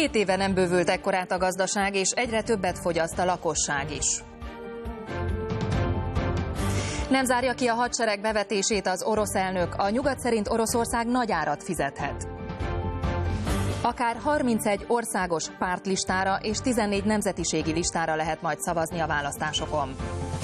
7 éve nem bővült ekkorát a gazdaság, és egyre többet fogyaszt a lakosság is. Nem zárja ki a hadsereg bevetését az orosz elnök, a nyugat szerint Oroszország nagy árat fizethet. Akár 31 országos pártlistára és 14 nemzetiségi listára lehet majd szavazni a választásokon.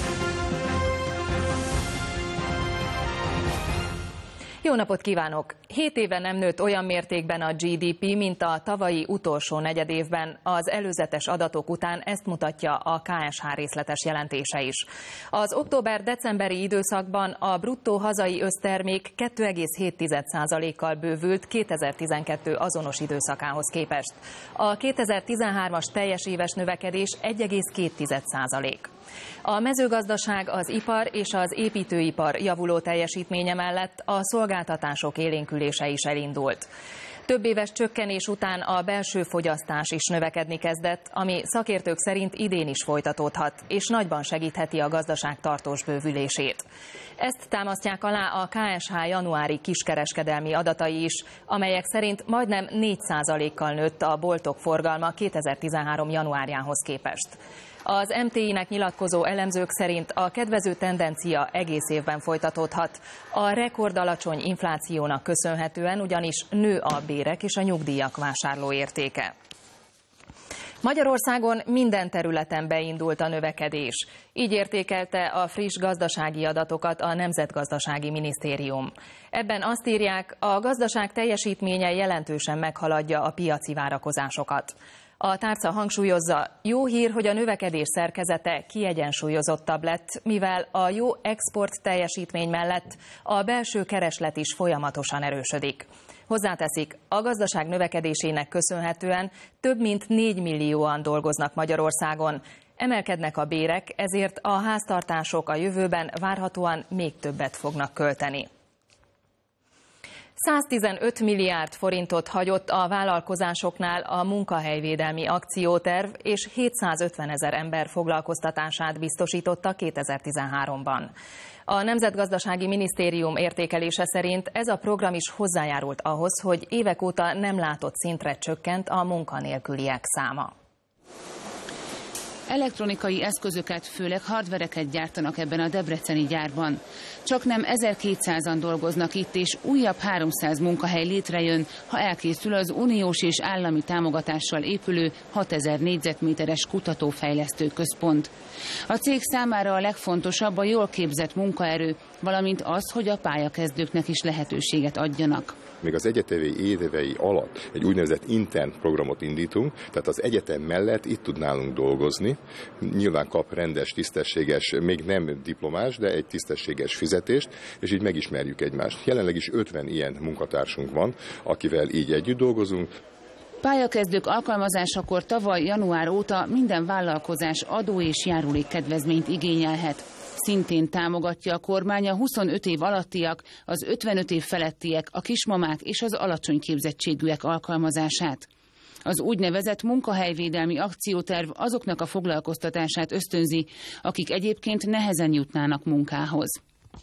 Jó napot kívánok! 7 éve nem nőtt olyan mértékben a GDP, mint a tavalyi utolsó negyedévben. Az előzetes adatok után ezt mutatja a KSH részletes jelentése is. Az október-decemberi időszakban a bruttó hazai össztermék 2,7%-kal bővült 2012 azonos időszakához képest. A 2013-as teljes éves növekedés 1,2%. A mezőgazdaság, az ipar és az építőipar javuló teljesítménye mellett a szolgáltatások élénkülése is elindult. Több éves csökkenés után a belső fogyasztás is növekedni kezdett, ami szakértők szerint idén is folytatódhat, és nagyban segítheti a gazdaság tartós bővülését. Ezt támasztják alá a KSH januári kiskereskedelmi adatai is, amelyek szerint majdnem 4%-kal nőtt a boltok forgalma 2013. januárjához képest. Az MTI-nek nyilatkozó elemzők szerint a kedvező tendencia egész évben folytatódhat. A rekordalacsony inflációnak köszönhetően ugyanis nő a bérek és a nyugdíjak vásárlóértéke. Magyarországon minden területen beindult a növekedés. Így értékelte a friss gazdasági adatokat a Nemzetgazdasági Minisztérium. Ebben azt írják, a gazdaság teljesítménye jelentősen meghaladja a piaci várakozásokat. A tárca hangsúlyozza, jó hír, hogy a növekedés szerkezete kiegyensúlyozottabb lett, mivel a jó export teljesítmény mellett a belső kereslet is folyamatosan erősödik. Hozzáteszik, a gazdaság növekedésének köszönhetően több mint 4 millióan dolgoznak Magyarországon. Emelkednek a bérek, ezért a háztartások a jövőben várhatóan még többet fognak költeni. 115 milliárd forintot hagyott a vállalkozásoknál a munkahelyvédelmi akcióterv, és 750 000 ember foglalkoztatását biztosította 2013-ban. A Nemzetgazdasági Minisztérium értékelése szerint ez a program is hozzájárult ahhoz, hogy évek óta nem látott szintre csökkent a munkanélküliek száma. Elektronikai eszközöket, főleg hardvereket gyártanak ebben a debreceni gyárban. Csaknem 1200-an dolgoznak itt, és újabb 300 munkahely létrejön, ha elkészül az uniós és állami támogatással épülő 6000 négyzetméteres kutatófejlesztő központ. A cég számára a legfontosabb a jól képzett munkaerő, valamint az, hogy a pályakezdőknek is lehetőséget adjanak. Még az egyetemi évei alatt egy úgynevezett intern programot indítunk, tehát az egyetem mellett itt tud nálunk dolgozni. Nyilván kap rendes, tisztességes, még nem diplomás, de egy tisztességes fizetést, és így megismerjük egymást. Jelenleg is 50 ilyen munkatársunk van, akivel így együtt dolgozunk. Pályakezdők alkalmazásakor tavaly január óta minden vállalkozás adó és járulékkedvezményt igényelhet. Szintén támogatja a kormány a 25 év alattiak, az 55 év felettiek, a kismamák és az alacsony képzettségűek alkalmazását. Az úgynevezett munkahelyvédelmi akcióterv azoknak a foglalkoztatását ösztönzi, akik egyébként nehezen jutnának munkához.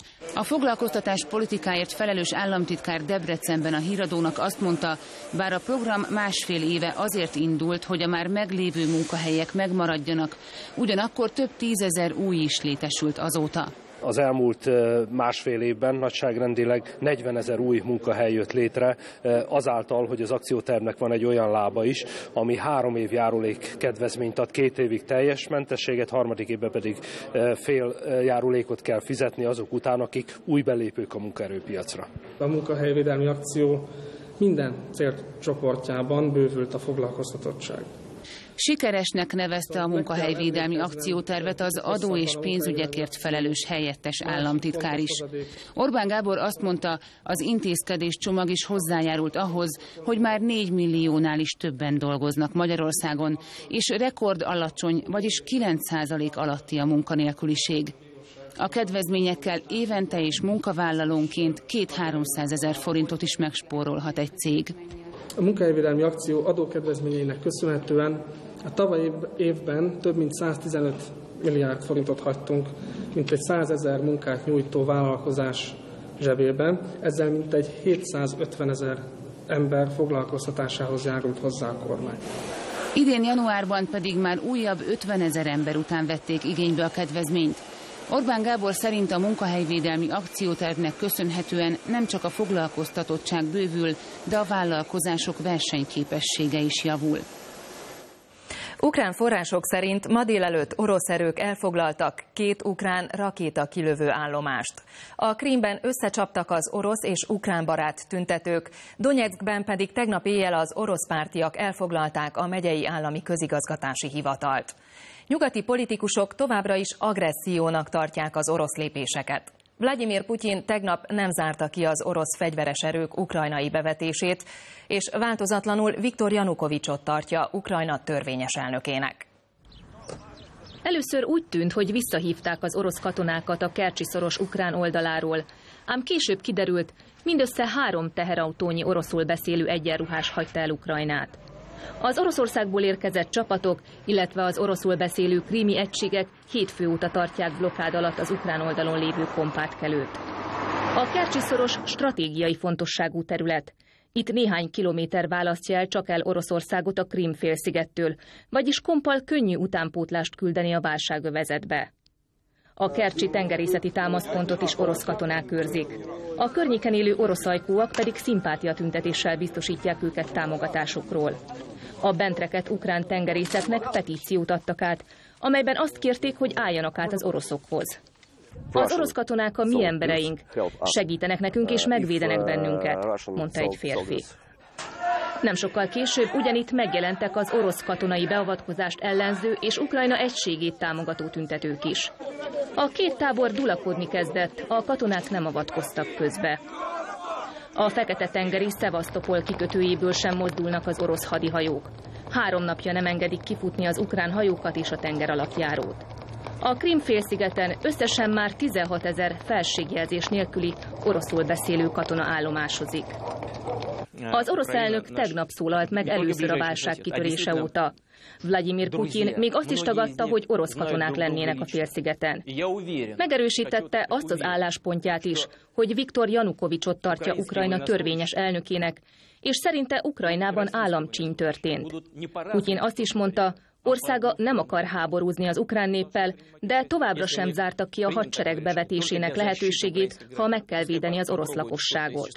A foglalkoztatás politikáért felelős államtitkár Debrecenben a Híradónak azt mondta, bár a program másfél éve azért indult, hogy a már meglévő munkahelyek megmaradjanak, ugyanakkor több 10 000 új is létesült azóta. Az elmúlt másfél évben nagyságrendileg 40 000 új munkahely jött létre, azáltal, hogy az akciótervnek van egy olyan lába is, ami 3 év járulék kedvezményt ad, 2 évig teljes mentességet, 3. évben pedig fél járulékot kell fizetni azok után, akik új belépők a munkaerőpiacra. A munkahelyvédelmi akció minden célcsoportjában bővült a foglalkoztatottság. Sikeresnek nevezte a munkahelyvédelmi akciótervet az adó és pénzügyekért felelős helyettes államtitkár is. Orbán Gábor azt mondta, az intézkedéscsomag is hozzájárult ahhoz, hogy már 4 milliónál is többen dolgoznak Magyarországon, és rekord alacsony, vagyis 9% alatti a munkanélküliség. A kedvezményekkel évente és munkavállalónként 200-300 000 forintot is megspórolhat egy cég. A munkahelyvédelmi akció adókedvezményeinek köszönhetően a tavalyi évben több mint 115 milliárd forintot hagytunk, mint egy 100 000 munkát nyújtó vállalkozás zsebében, ezzel mintegy 750 000 ember foglalkoztatásához járult hozzá a kormány. Idén januárban pedig már újabb 50 000 ember után vették igénybe a kedvezményt. Orbán Gábor szerint a munkahelyvédelmi akciótervnek köszönhetően nem csak a foglalkoztatottság bővül, de a vállalkozások versenyképessége is javul. Ukrán források szerint ma délelőtt orosz erők elfoglaltak 2 ukrán rakétakilövő állomást. A Krímben összecsaptak az orosz és ukrán barát tüntetők, Donyeckben pedig tegnap éjjel az orosz pártiak elfoglalták a megyei állami közigazgatási hivatalt. Nyugati politikusok továbbra is agressziónak tartják az orosz lépéseket. Vladimir Putyin tegnap nem zárta ki az orosz fegyveres erők ukrajnai bevetését, és változatlanul Viktor Janukovicsot tartja Ukrajna törvényes elnökének. Először úgy tűnt, hogy visszahívták az orosz katonákat a Kercsi-szoros ukrán oldaláról, ám később kiderült, mindössze 3 teherautónyi oroszul beszélő egyenruhás hagyta el Ukrajnát. Az Oroszországból érkezett csapatok, illetve az oroszul beszélő krími egységek hétfő óta tartják blokkád alatt az ukrán oldalon lévő Kompátkelőt. A Kercsi-szoros stratégiai fontosságú terület. Itt néhány kilométer választja el Oroszországot a Krím-félszigettől, vagyis Kompal könnyű utánpótlást küldeni a válságövezetbe. A kercsi tengerészeti támaszpontot is orosz katonák őrzik. A környéken élő orosz ajkúak pedig szimpátiatüntetéssel biztosítják őket támogatásukról. A bentreket ukrán tengerészetnek petíciót adtak át, amelyben azt kérték, hogy álljanak át az oroszokhoz. Az orosz katonák a mi embereink, segítenek nekünk és megvédenek bennünket, mondta egy férfi. Nem sokkal később ugyanitt megjelentek az orosz katonai beavatkozást ellenző és Ukrajna egységét támogató tüntetők is. A 2 tábor dulakodni kezdett, a katonák nem avatkoztak közbe. A Fekete-tengeri Szevasztopol kikötőjéből sem mozdulnak az orosz hadihajók. 3 napja nem engedik kifutni az ukrán hajókat és a tengeralattjárót. A Krím-félszigeten összesen már 16 000 felségjelzés nélküli oroszul beszélő katona állomásozik. Az orosz elnök tegnap szólalt meg először a válság kitörése óta. Vladimir Putyin még azt is tagadta, hogy orosz katonák lennének a félszigeten. Megerősítette azt az álláspontját is, hogy Viktor Janukovicsot tartja Ukrajna törvényes elnökének, és szerinte Ukrajnában államcsíny történt. Putyin azt is mondta, országa nem akar háborúzni az ukrán néppel, de továbbra sem zártak ki a hadsereg bevetésének lehetőségét, ha meg kell védeni az orosz lakosságot.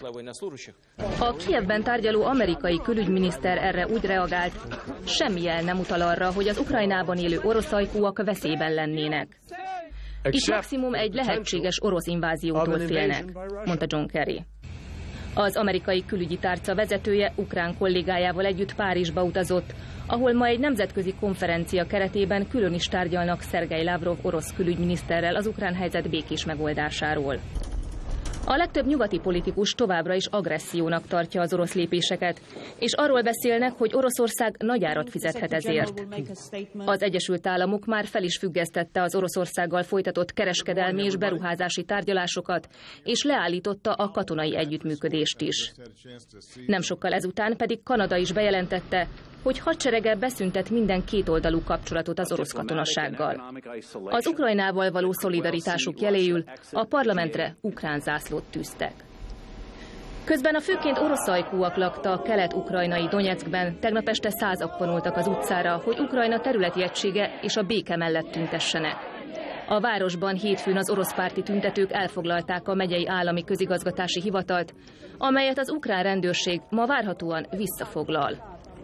A Kijevben tárgyaló amerikai külügyminiszter erre úgy reagált, semmi jel nem utal arra, hogy az Ukrajnában élő orosz ajkúak veszélyben lennének. Itt maximum egy lehetséges orosz inváziótól félnek, mondta John Kerry. Az amerikai külügyi tárca vezetője ukrán kollégájával együtt Párizsba utazott, ahol ma egy nemzetközi konferencia keretében külön is tárgyalnak Szergej Lavrov orosz külügyminiszterrel az ukrán helyzet békés megoldásáról. A legtöbb nyugati politikus továbbra is agressziónak tartja az orosz lépéseket, és arról beszélnek, hogy Oroszország nagy árat fizethet ezért. Az Egyesült Államok már fel is függesztette az Oroszországgal folytatott kereskedelmi és beruházási tárgyalásokat, és leállította a katonai együttműködést is. Nem sokkal ezután pedig Kanada is bejelentette, hogy hadserege beszüntet minden kétoldalú kapcsolatot az orosz katonasággal. Az Ukrajnával való szolidaritásuk jeléül a parlamentre ukrán zászlót tűztek. Közben a főként orosz ajkúak lakta a kelet-ukrajnai Donyeckben tegnap este 100-ak vonultak az utcára, hogy Ukrajna területi egysége és a béke mellett tüntessenek. A városban hétfőn az orosz párti tüntetők elfoglalták a megyei állami közigazgatási hivatalt, amelyet az ukrán rendőrség ma várhatóan visszafoglal.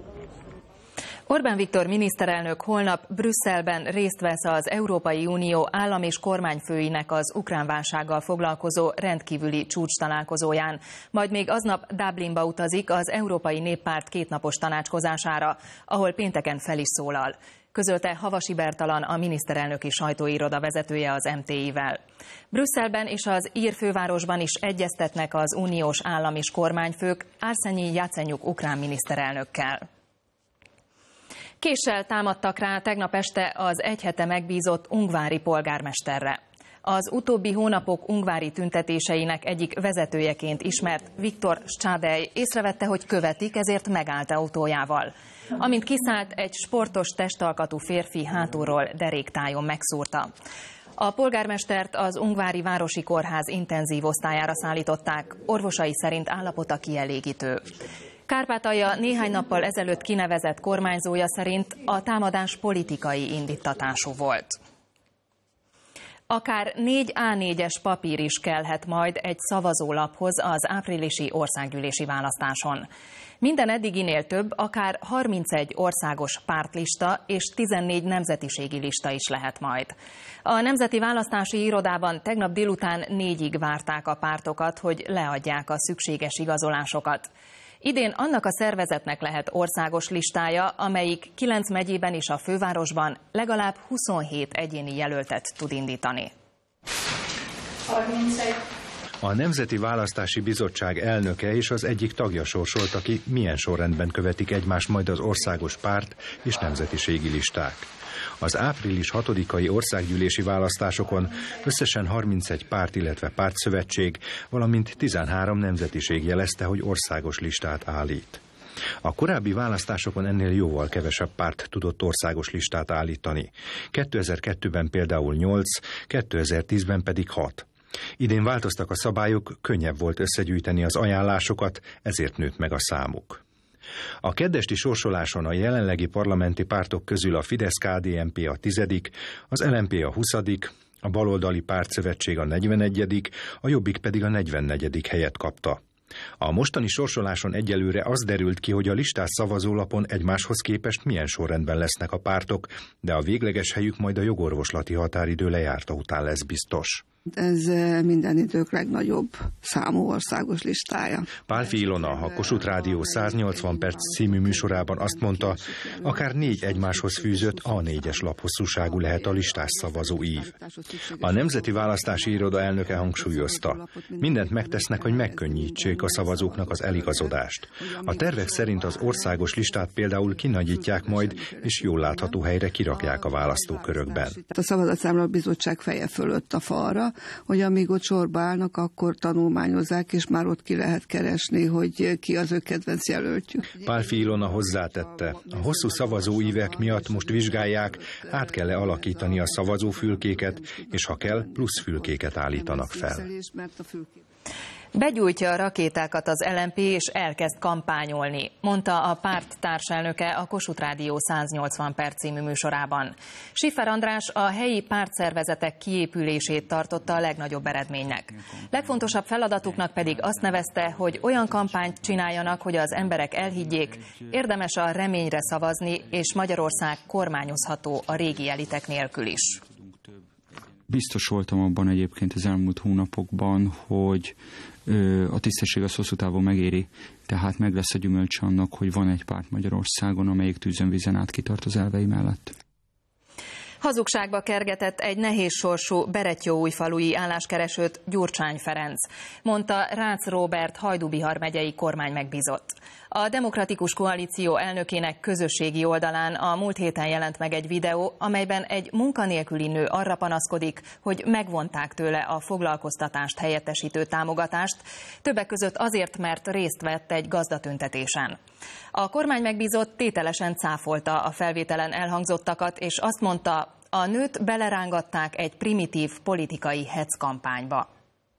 Orbán Viktor miniszterelnök holnap Brüsszelben részt vesz az Európai Unió állam- és kormányfőinek az ukrán válsággal foglalkozó rendkívüli csúcstalálkozóján. Majd még aznap Dublinba utazik az Európai Néppárt 2 napos tanácskozására, ahol pénteken fel is szólal. Közölte Havasi Bertalan, a miniszterelnöki sajtóiroda vezetője az MTI-vel. Brüsszelben és az ír fővárosban is egyeztetnek az uniós állam- és kormányfők Arsenyi Jacenyuk ukrán miniszterelnökkel. Késsel támadtak rá tegnap este az egy hete megbízott ungvári polgármesterre. Az utóbbi hónapok ungvári tüntetéseinek egyik vezetőjeként ismert Viktor Scsadej észrevette, hogy követik, ezért megállt autójával. Amint kiszállt, egy sportos testalkatú férfi hátulról deréktájon megszúrta. A polgármestert az Ungvári Városi Kórház intenzív osztályára szállították, orvosai szerint állapota kielégítő. Kárpátalja néhány nappal ezelőtt kinevezett kormányzója szerint a támadás politikai indítatású volt. Akár 4 A4-es papír is kellhet majd egy szavazólaphoz az áprilisi országgyűlési választáson. Minden eddiginél több, akár 31 országos pártlista és 14 nemzetiségi lista is lehet majd. A Nemzeti Választási Irodában tegnap délután 4-ig várták a pártokat, hogy leadják a szükséges igazolásokat. Idén annak a szervezetnek lehet országos listája, amelyik 9 megyében és a fővárosban legalább 27 egyéni jelöltet tud indítani. 31. A Nemzeti Választási Bizottság elnöke és az egyik tagja sorsolta ki, milyen sorrendben követik egymást majd az országos párt és nemzetiségi listák. Az április 6-ai országgyűlési választásokon összesen 31 párt, illetve pártszövetség, valamint 13 nemzetiség jelezte, hogy országos listát állít. A korábbi választásokon ennél jóval kevesebb párt tudott országos listát állítani. 2002-ben például 8, 2010-ben pedig 6. Idén változtak a szabályok, könnyebb volt összegyűjteni az ajánlásokat, ezért nőtt meg a számuk. A keddesti sorsoláson a jelenlegi parlamenti pártok közül a Fidesz-KDNP a 10., az LMP a 20., a baloldali pártszövetség a 41., a Jobbik pedig a 44. helyet kapta. A mostani sorsoláson egyelőre az derült ki, hogy a listás szavazólapon egymáshoz képest milyen sorrendben lesznek a pártok, de a végleges helyük majd a jogorvoslati határidő lejárta után lesz biztos. Ez minden idők legnagyobb számú országos listája. Pálffy Ilona, a Kossuth Rádió 180 perc című műsorában azt mondta, akár 4 egymáshoz fűzött A4-es laphosszúságú lehet a listás szavazó ív. A Nemzeti Választási Iroda elnöke hangsúlyozta, mindent megtesznek, hogy megkönnyítsék a szavazóknak az eligazodást. A tervek szerint az országos listát például kinagyítják majd, és jól látható helyre kirakják a választókörökben. A Szavazatszámláló Bizottság feje fölött a falra, hogy amíg ott sorba állnak, akkor tanulmányozzák, és már ott ki lehet keresni, hogy ki az ő kedvenc jelöltjük. Pálffy Ilona hozzátette, a hosszú szavazóívek miatt most vizsgálják, át kell-e alakítani a szavazófülkéket, és ha kell, plusz fülkéket állítanak fel. Begyújtja a rakétákat az LMP és elkezd kampányolni, mondta a párt társelnöke a Kossuth Rádió 180 perc című műsorában. Schiffer András a helyi pártszervezetek kiépülését tartotta a legnagyobb eredménynek. Legfontosabb feladatuknak pedig azt nevezte, hogy olyan kampányt csináljanak, hogy az emberek elhiggyék, érdemes a reményre szavazni, és Magyarország kormányozható a régi elitek nélkül is. Biztos voltam abban egyébként az elmúlt hónapokban, hogy a tisztesség az hosszú távon megéri, tehát meg lesz a gyümölcs annak, hogy van egy párt Magyarországon, amelyik tűzön vízen át kitart az elvei mellett. Hazugságba kergetett egy nehéz sorsú Berettyóújfalui álláskeresőt Gyurcsány Ferenc, mondta Rácz Róbert Hajdú-Bihar megyei kormány megbízott. A Demokratikus Koalíció elnökének közösségi oldalán a múlt héten jelent meg egy videó, amelyben egy munkanélküli nő arra panaszkodik, hogy megvonták tőle a foglalkoztatást helyettesítő támogatást, többek között azért, mert részt vett egy gazdatüntetésen. A kormány megbízott tételesen cáfolta a felvételen elhangzottakat, és azt mondta, a nőt belerángatták egy primitív politikai hetzkampányba.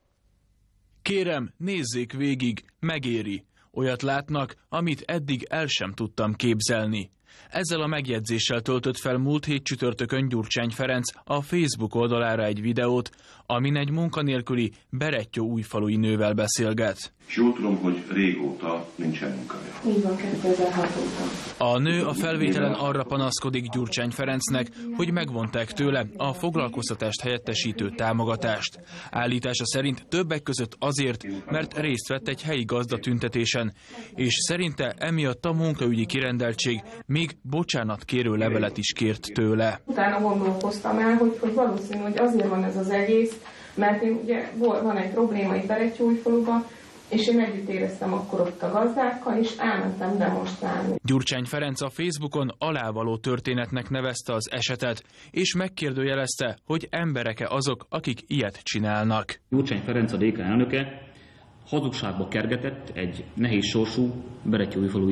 Kérem, nézzék végig, megéri. Olyat látnak, amit eddig el sem tudtam képzelni. Ezzel a megjegyzéssel töltött fel múlt hét csütörtökön Gyurcsány Ferenc a Facebook oldalára egy videót, amin egy munkanélküli Berettyóújfalui nővel beszélget. És jól tudom, hogy régóta nincsen munkája. Így van, 2006 óta. A nő a felvételen arra panaszkodik Gyurcsány Ferencnek, hogy megvonták tőle a foglalkoztatást helyettesítő támogatást. Állítása szerint többek között azért, mert részt vett egy helyi gazdatüntetésen, és szerinte emiatt a munkaügyi kirendeltség még bocsánatkérő levelet is kért tőle. Utána gondolkoztam el, hogy valószínű, hogy azért van ez az egész, mert én, ugye van egy probléma itt Berettyóújfaluban, és én együtt éreztem akkor ott a gazdákkal, és elmentem demonstrálni. Gyurcsány Ferenc a Facebookon alávaló történetnek nevezte az esetet, és megkérdőjelezte, hogy emberek-e azok, akik ilyet csinálnak. Gyurcsány Ferenc, a DK elnöke hazugságba kergetett egy nehéz sorsú Berettyóújfalui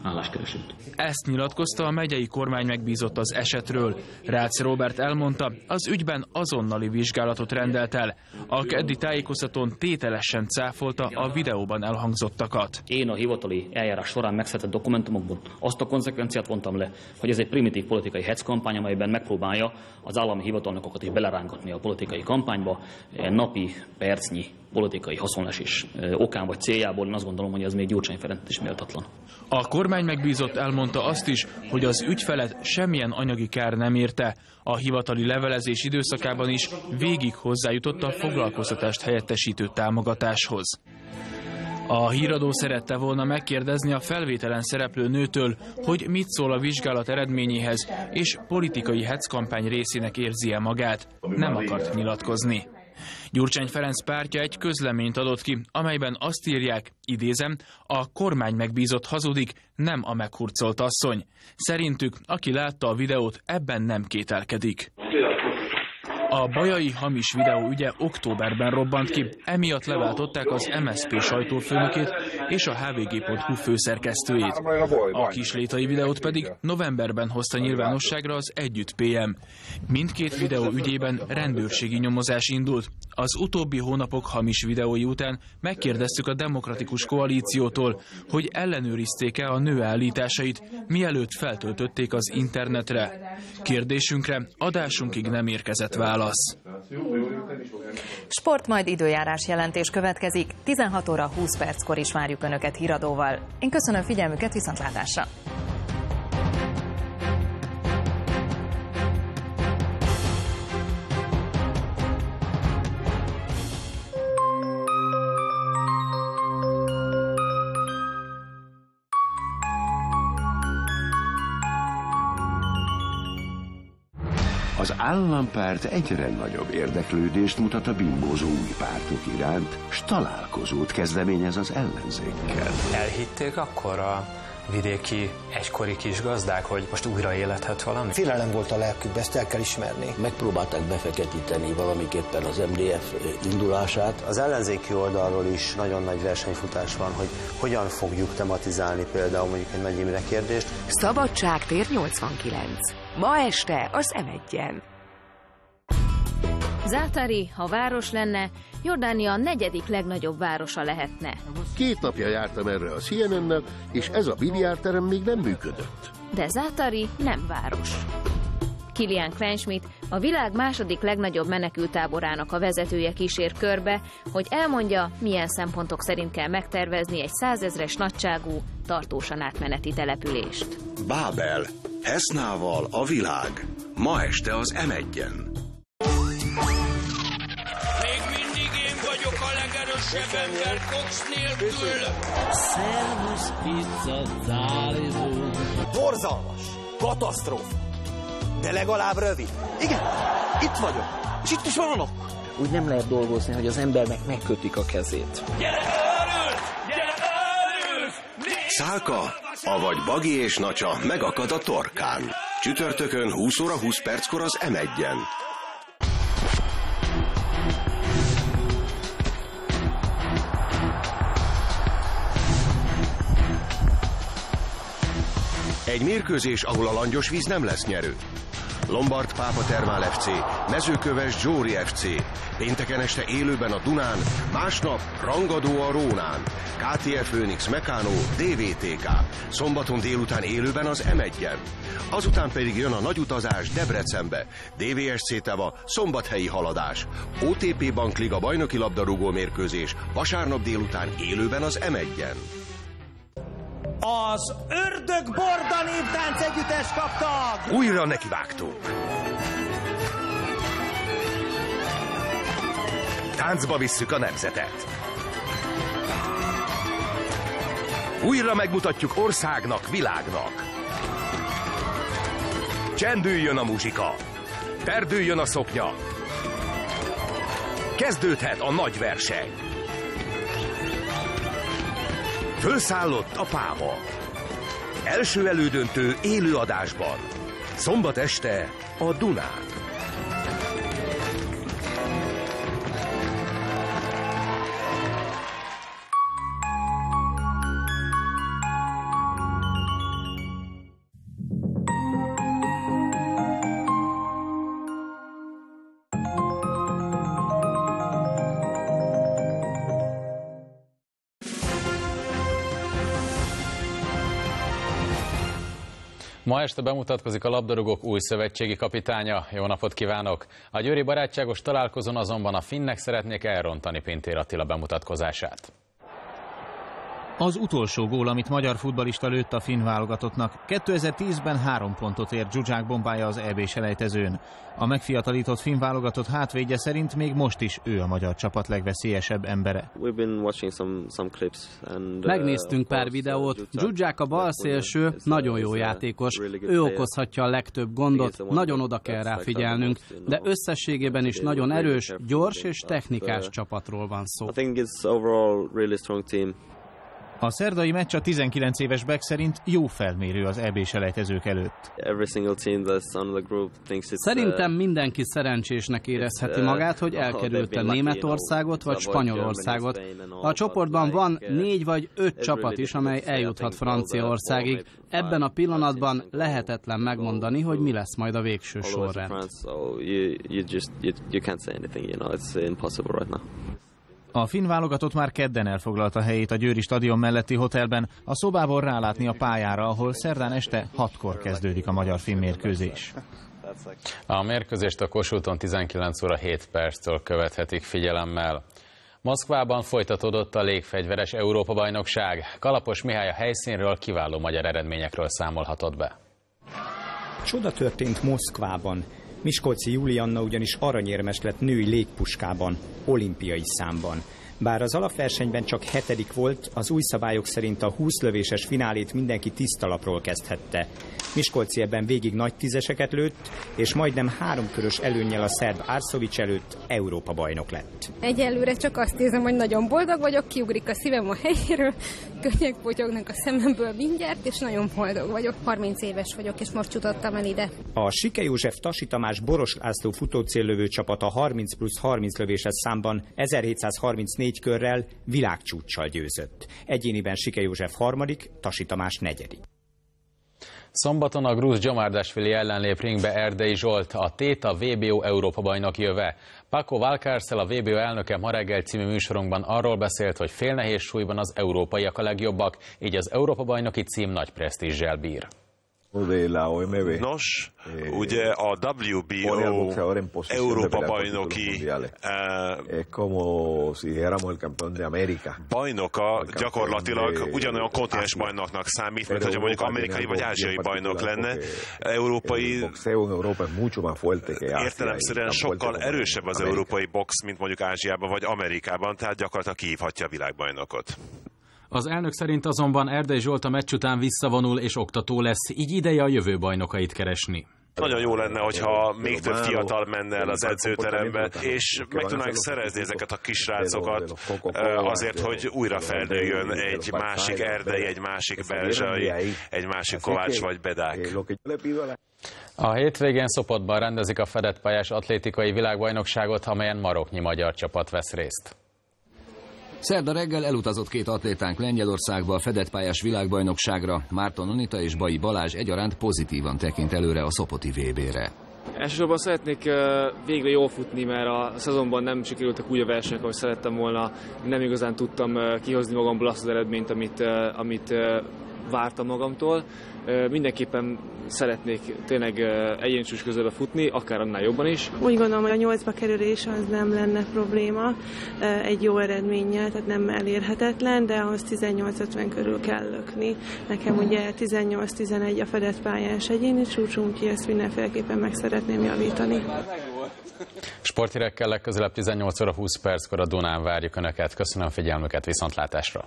álláskeresőt. Ezt nyilatkozta a megyei kormány megbízott az esetről. Rácz Róbert elmondta, az ügyben azonnali vizsgálatot rendelt el. A keddi tájékoztatón tételesen cáfolta a videóban elhangzottakat. Én a hivatali eljárás során megszületett dokumentumokból azt a konzekvenciát vontam le, hogy ez egy primitív politikai hetzkampány, amelyben megpróbálja az állami hivatalnokokat is belerángatni a politikai kampányba, napi, percnyi politikai haszonlesés okán vagy céljából. Én azt gondolom, hogy ez még Gyurcsány Ferenc is méltatlan. A kormány megbízott elmondta azt is, hogy az ügyfelet semmilyen anyagi kár nem érte. A hivatali levelezés időszakában is végig hozzájutott a foglalkoztatást helyettesítő támogatáshoz. A híradó szerette volna megkérdezni a felvételen szereplő nőtől, hogy mit szól a vizsgálat eredményéhez, és politikai hetzkampány részének érzi-e magát. Nem akart nyilatkozni. Gyurcsány Ferenc pártja egy közleményt adott ki, amelyben azt írják, idézem, a kormány megbízott hazudik, nem a meghurcolt asszony. Szerintük, aki látta a videót, ebben nem kételkedik. A bajai hamis videó ügye októberben robbant ki, emiatt leváltották az MSZP sajtófőnökét és a hvg.hu főszerkesztőjét. A kislétai videót pedig novemberben hozta nyilvánosságra az Együtt PM. Mindkét videó ügyében rendőrségi nyomozás indult. Az utóbbi hónapok hamis videói után megkérdeztük a Demokratikus Koalíciótól, hogy ellenőrizték-e a nő állításait, mielőtt feltöltötték az internetre. Kérdésünkre adásunkig nem érkezett válasz. Sport, majd időjárás jelentés következik. 16 óra 20 perckor is várjuk Önöket híradóval. Én köszönöm figyelmüket, viszontlátásra! Az állampárt egyre nagyobb érdeklődést mutat a bimbózó új pártok iránt, s találkozót kezdeményez az ellenzékkel. Elhitték akkor a vidéki egykori kisgazdák, hogy most újra élethet valami? Félelem volt a lelkükbe, ezt el kell ismerni. Megpróbálták befeketíteni valamiképpen az MDF indulását. Az ellenzéki oldalról is nagyon nagy versenyfutás van, hogy hogyan fogjuk tematizálni például mondjuk egy Nagy Imre kérdést. Szabadságtér 89. Ma este az M1-en. Zátari, ha város lenne, Jordánia 4. legnagyobb városa lehetne. 2 napja jártam erre a CNN-nel, és ez a biliárdterem még nem működött. De Zátari nem város. Kilian Kleinschmidt, a világ 2. legnagyobb menekülttáborának a vezetője kísér körbe, hogy elmondja, milyen szempontok szerint kell megtervezni egy 100 000-es nagyságú, tartósan átmeneti települést. Bábel, Hesznával a világ. Ma este az M1-en. Még mindig én vagyok a legerősebb ember, Cox nélkül. Szervusz, pizza, zálizó. Borzalmas, katasztrófa, de legalább rövid. Igen, itt vagyok, és itt is van. Úgy nem lehet dolgozni, hogy az embernek megkötik a kezét. Gyere, örül! Gyere, örül! Szálka, avagy Bagi és Nacsa megakad a torkán. Csütörtökön 20 óra 20 perckor az M1-en. Egy mérkőzés, ahol a langyos víz nem lesz nyerő. Lombard Pápa Termál FC, Mezőköves Zsóri FC. Pénteken este élőben a Dunán, másnap rangadó a Rónán. KTF Phoenix Meccano, DVTK. Szombaton délután élőben az M1-en. Azután pedig jön a nagy utazás Debrecenbe. DVSC Teva, szombathelyi haladás. OTP Bankliga bajnoki labdarúgó mérkőzés. Vasárnap délután élőben az M1-en. Az Ördög Borda néptánc együttes kaptak! Újra nekivágtunk. Táncba visszük a nemzetet. Újra megmutatjuk országnak, világnak. Csendüljön a muzsika. Perdüljön a szoknya. Kezdődhet a nagy verseny. Fölszállott a Páva. Első elődöntő élő adásban. Szombat este a Dunán. Ma este bemutatkozik a labdarúgók új szövetségi kapitánya. Jó napot kívánok! A győri barátságos találkozón azonban a finnek szeretnék elrontani Pintér Attila bemutatkozását. Az utolsó gól, amit magyar futballista lőtt a finn válogatottnak. 2010-ben 3 pontot ért Zsuzsák bombája az EB-selejtezőn. A megfiatalított finn válogatott hátvédje szerint még most is ő a magyar csapat legveszélyesebb embere. Megnéztünk pár videót. Zsuzsák a balszélső, nagyon jó játékos. Ő okozhatja a legtöbb gondot, nagyon oda kell rá figyelnünk, de összességében is nagyon erős, gyors és technikás csapatról van szó. A szerdai meccs a 19 éves Beck szerint jó felmérő az EB-selejtezők előtt. Szerintem mindenki szerencsésnek érezheti magát, hogy elkerülte Németországot vagy Spanyolországot. A csoportban van 4 vagy 5 csapat is, amely eljuthat Franciaországig. Ebben a pillanatban lehetetlen megmondani, hogy mi lesz majd a végső sorrend. A finn válogatott már kedden elfoglalta helyét a Győri stadion melletti hotelben, a szobából rálátni a pályára, ahol szerdán este 6-kor kezdődik a magyar-finn mérkőzés. A mérkőzést a Kossuthon 19 óra 7 perctől követhetik figyelemmel. Moszkvában folytatódott a légfegyveres Európa-bajnokság. Kalapos Mihály a helyszínről kiváló magyar eredményekről számolhatott be. Csoda történt Moszkvában. Miskolci Julianna ugyanis aranyérmes lett női légpuskában, olimpiai számban. Bár az alapversenyben csak 7. volt, az új szabályok szerint a 20 lövéses finálét mindenki tiszta lapról kezdhette. Miskolci ebben végig nagy tízeseket lőtt, és majdnem 3 körös előnnyel a szerb Arsovics előtt Európa bajnok lett. Egyelőre csak azt érzem, hogy nagyon boldog vagyok, kiugrik a szívem a helyéről, könnyek potyognak a szememből mindjárt, és nagyon boldog vagyok. 30 éves vagyok, és most jutottam el ide. A Sike József Tasi Tamás Boros László futócéllövő csapata 30+30 lövéses számban 1734 körrel világcsúccsal győzött. Egyéniben Sike József 3., Tasi Tamás 4. Szombaton a grúz Dzsamardashvili ellen lép ringbe Erdei Zsolt, a Téta VBO Európa-bajnok jöve. Paco Valcárcel, a VBO elnöke ma reggel című műsorunkban arról beszélt, hogy félnehéz súlyban az európaiak a legjobbak, így az Európa-bajnoki cím nagy presztízsel bír. Nos, ugye a WBO Európa-bajnoki bajnoka gyakorlatilag ugyanolyan kontinens bajnoknak számít, mint hogy mondjuk amerikai vagy ázsiai bajnok lenne. Európai értelemszerűen sokkal erősebb az európai box, mint mondjuk Ázsiában vagy Amerikában, tehát gyakorlatilag kihívhatja a világbajnokot. Az elnök szerint azonban Erdei Zsolt a meccs után visszavonul és oktató lesz, így ideje a jövő bajnokait keresni. Nagyon jó lenne, hogyha még több fiatal menne el az edzőterembe, és meg tudnánk szerezni ezeket a kisrácokat azért, hogy újra felnőjön egy másik Erdei, egy másik Belzsai, egy másik Kovács vagy Bedák. A hétvégén Sopotban rendezik a fedett pályás atlétikai világbajnokságot, amelyen maroknyi magyar csapat vesz részt. Szerda reggel elutazott 2 atlétánk Lengyelországba a fedett pályás világbajnokságra. Márton Anita és Bai Balázs egyaránt pozitívan tekint előre a szopoti VB-re. Elsősorban szeretnék végre jól futni, mert a szezonban nem sikerültek úgy a versenyek, ahogy szerettem volna. Nem igazán tudtam kihozni magamból azt az eredményt, amit vártam magamtól. Mindenképpen szeretnék tényleg egyéni csúcs közelbe futni, akár annál jobban is. Úgy gondolom, hogy a 8-ba kerülés az nem lenne probléma egy jó eredménnyel, tehát nem elérhetetlen, de ahhoz 18-50 körül kell lökni. Nekem ugye 18-11 a fedett pályás egyéni csúcsunk, úgyhogy ezt mindenféleképpen meg szeretném javítani. Sporthírekkel legközelebb 18 óra 20 perckor a Dunán várjuk Önöket. Köszönöm figyelmüket, viszontlátásra!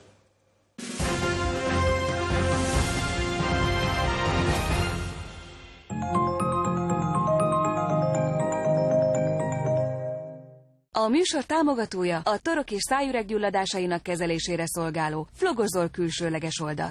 A műsor támogatója a torok és szájüreg gyulladásainak kezelésére szolgáló Flogozol külsőleges oldat.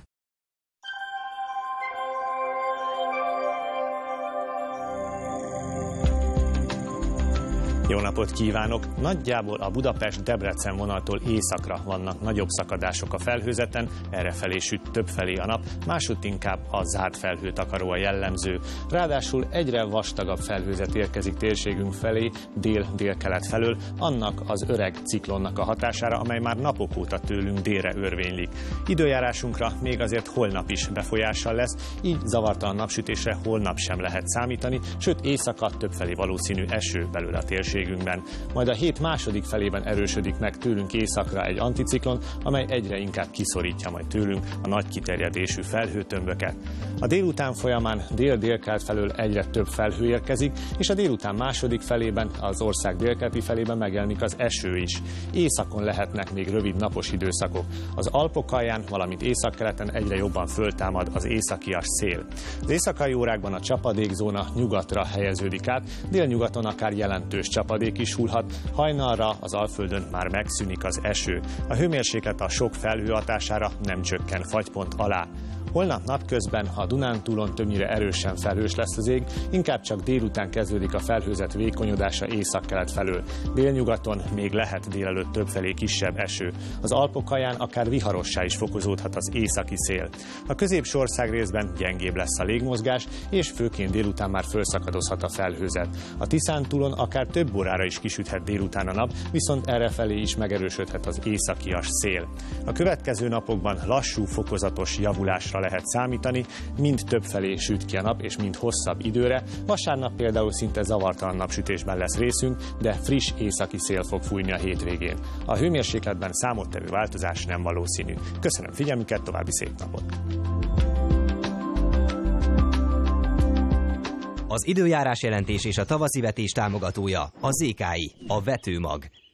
Jó napot kívánok! Nagyjából a Budapest-Debrecen vonaltól északra vannak nagyobb szakadások a felhőzeten, errefelé süt többfelé a nap, másutt inkább a zárt felhőtakaró a jellemző. Ráadásul egyre vastagabb felhőzet érkezik térségünk felé, dél-délkelet felől, annak az öreg ciklonnak a hatására, amely már napok óta tőlünk délre örvénylik. Időjárásunkra még azért holnap is befolyással lesz, így zavartalan napsütésre holnap sem lehet számítani, sőt éjszaka többfelé valószínű eső belőle a térségünkben. Majd a hét második felében erősödik meg tőlünk északra egy anticiklon, amely egyre inkább kiszorítja majd tőlünk a nagy kiterjedésű felhőtömböket. A délután folyamán dél-délkelet felől egyre több felhő érkezik, és a délután második felében az ország délkeleti felében megjelenik az eső is. Északon lehetnek még rövid napos időszakok. Az Alpok alján, valamint északkeleten egyre jobban föltámad az északias szél. Az éjszakai órákban a csapadékzóna nyugatra helyeződik át, délnyugaton akár jelentős csapadék is hullhat, hajnalra az Alföldön már megszűnik az eső. A hőmérséklet a sok felhő hatására nem csökken fagypont alá. Holnap napközben a Dunántúlon többnyire erősen felhős lesz az ég, inkább csak délután kezdődik a felhőzet vékonyodása északkelet felől. Délnyugaton még lehet délelőtt többfelé kisebb eső. Az Alpok alján akár viharossá is fokozódhat az északi szél. A középső ország részben gyengébb lesz a légmozgás, és főként délután már fölszakadozhat a felhőzet. A Tiszántúlon akár több órára is kisüthet délután a nap, viszont errefelé is megerősödhet az északias szél. A következő napokban lassú, fokozatos javulásra lehet számítani, mind többfelé süt ki a nap, és mind hosszabb időre. Vasárnap például szinte zavartalan napsütésben lesz részünk, de friss északi szél fog fújni a hétvégén. A hőmérsékletben számottevő változás nem valószínű. Köszönöm figyelmüket, további szép napot! Az időjárás jelentés és a tavaszi vetés támogatója a ZKI, a vetőmag.